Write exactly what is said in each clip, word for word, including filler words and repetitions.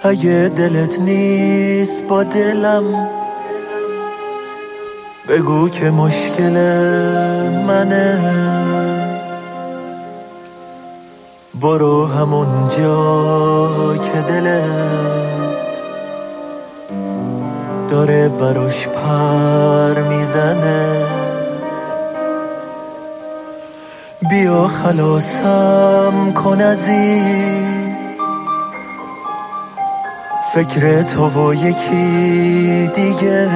اگه دلت نیست با دلم بگو که مشکل منه، برو همون جا که دلت داره براش پر میزنه. بیا خلاصم کن از این فکر تو و یکی دیگه،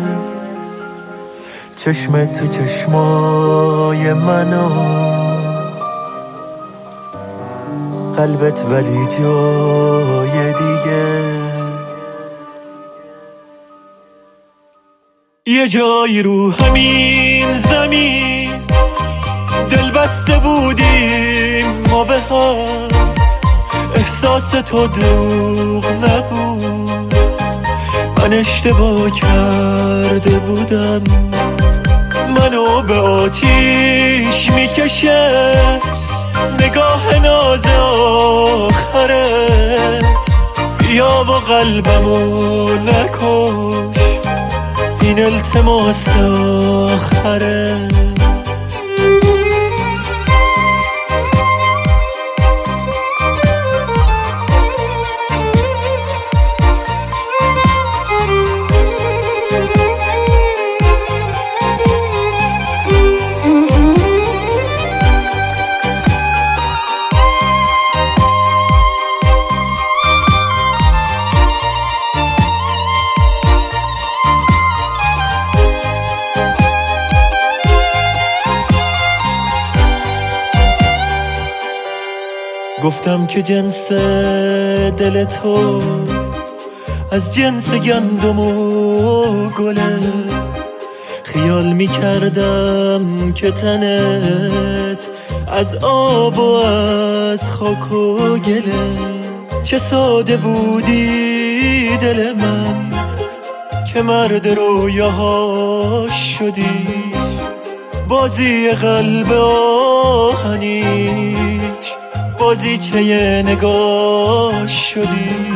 چشم تو چشمای منو، قلبت ولی جای دیگه. یه جایی رو همین زمین دل بسته بودیم ما به هم، احساس تو دروغ نبود، من اشتباه کرده بودم. منو به آتیش میکشه نگاه ناز آخرت، بیا و قلبمو نکش این التماس آخره. گفتم که جنس دل تو از جنس گندم و گله، خیال میکردم که تنت از آب و از خاک و گله. چه ساده بودی دل من که مرد رویاهاش شدی، بازی قلب آهنیش بازی چه نگاه شدی.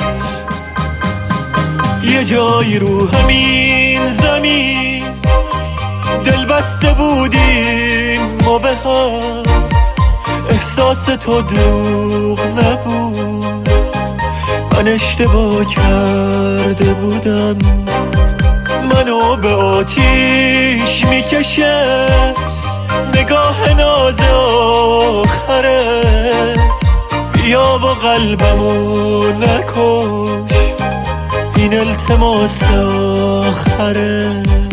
یه جایی رو همین زمین دل بسته بودیم ما به هم، احساس تو دروغ نبود، من اشتباه کرده بودم. منو به آتیش میکشه نگاه ناز آخرت، بیا و قلبمو نکش این التماس آخره.